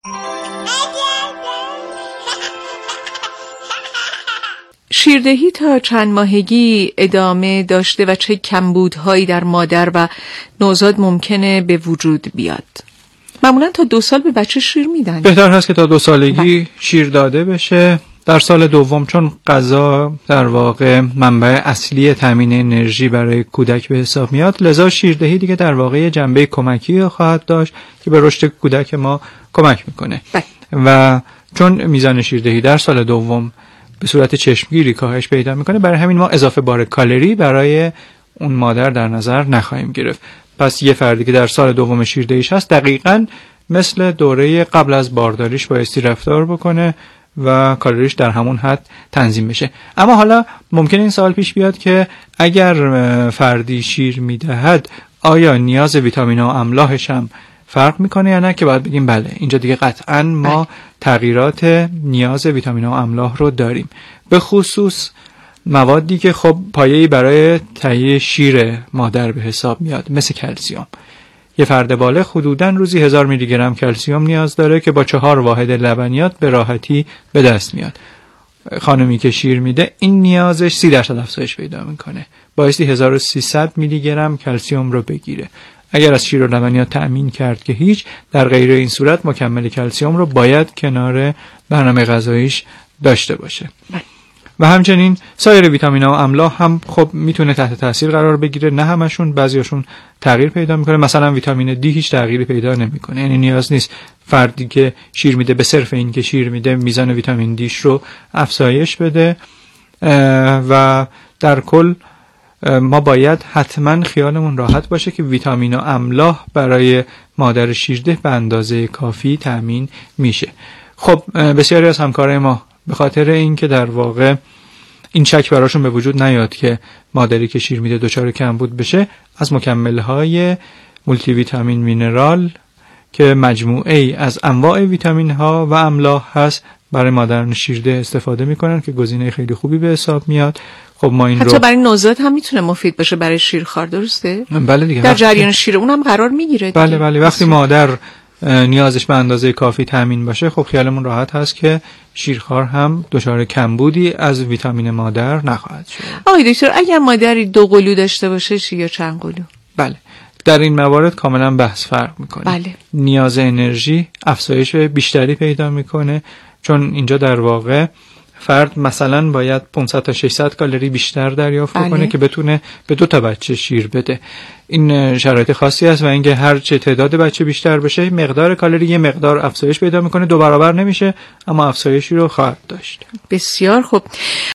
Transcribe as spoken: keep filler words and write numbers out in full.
شیردهی تا چند ماهگی ادامه داشته و چه کمبودهایی در مادر و نوزاد ممکنه به وجود بیاد؟ معمولا تا دو سال به بچه شیر میدن. بهتر هست که تا دو سالگی شیر داده بشه. در سال دوم چون غذا در واقع منبع اصلی تامین انرژی برای کودک به حساب میاد، لذا شیردهی دیگه در واقع جنبه کمکی خواهد داشت که به رشد کودک ما کمک میکنه. بله. و چون میزان شیردهی در سال دوم به صورت چشمگیری کاهش پیدا میکنه، برای همین ما اضافه بار کالری برای اون مادر در نظر نخواهیم گرفت. پس یه فردی که در سال دوم شیردهیش هست دقیقاً مثل دوره قبل از بارداریش بایستی رفتار بکنه و کالریش در همون حد تنظیم بشه. اما حالا ممکن این سوال پیش بیاد که اگر فردی شیر میدهد آیا نیاز ویتامین و املاحش هم فرق میکنه یا نه؟ که باید بگیم بله، اینجا دیگه قطعاً ما تغییرات نیاز ویتامین و املاح رو داریم، به خصوص موادی که خب پایه‌ای برای تهیه شیر مادر به حساب میاد، مثل کلسیم. یه فرد بالغ حدوداً روزی هزار میلی گرم کلسیم نیاز داره که با چهار واحد لبنیات به راحتی به دست میاد. خانمی که شیر میده این نیازش سی درصد افزایش پیدا میکنه، بایستی هزار و سیصد میلی گرم کلسیم رو بگیره. اگر از شیر و لبنیات تأمین کرد که هیچ، در غیر این صورت مکمل کلسیم رو باید کنار برنامه غذاییش داشته باشه. و همچنین سایر ویتامین ها و املاح هم خب میتونه تحت تاثیر قرار بگیره، نه همشون، بعضیاشون تغییر پیدا میکنه. مثلا ویتامین دی هیچ تغییری پیدا نمیکنه، یعنی نیاز نیست فردی که شیر میده به صرف این که شیر میده میزان ویتامین دیش رو افزایش بده. و در کل ما باید حتما خیالمون راحت باشه که ویتامین و املاح برای مادر شیرده به اندازه کافی تامین میشه. خب بسیاری از همکارای ما به خاطر اینکه در واقع این شک براشون به وجود نیاد که مادری که شیر میده دچار کمبود بشه، از مکمل‌های مولتی ویتامین مینرال که مجموعه ای از انواع ویتامین ها و املاح هست برای مادران شیرده استفاده میکنن که گزینه خیلی خوبی به حساب میاد. خب ما این حتی رو برای نوزاد هم میتونه مفید باشه برای شیرخوار، درسته؟ بله دیگه، در جریان شیر اونم قرار میگیره دیگه. بله بله، وقتی مادر نیازش به اندازه کافی تامین باشه، خب خیالمون راحت هست که شیرخوار هم دچار کمبودی از ویتامین مادر نخواهد شد. آقای دکتر، اگر مادری دو قلو داشته باشه چی یا چند قلو؟ بله، در این موارد کاملا بحث فرق میکنه. بله. نیاز انرژی افزایش بیشتری پیدا میکنه، چون اینجا در واقع فرد مثلا باید پانصد تا ششصد کالری بیشتر دریافت بله. کنه که بتونه به دو تا بچه شیر بده. این شرایط خاصی است و اینکه هر چه تعداد بچه بیشتر بشه مقدار کالری یه مقدار افزایش پیدا میکنه، دو برابر نمیشه اما افزایشی رو خواهد داشت. بسیار خوب.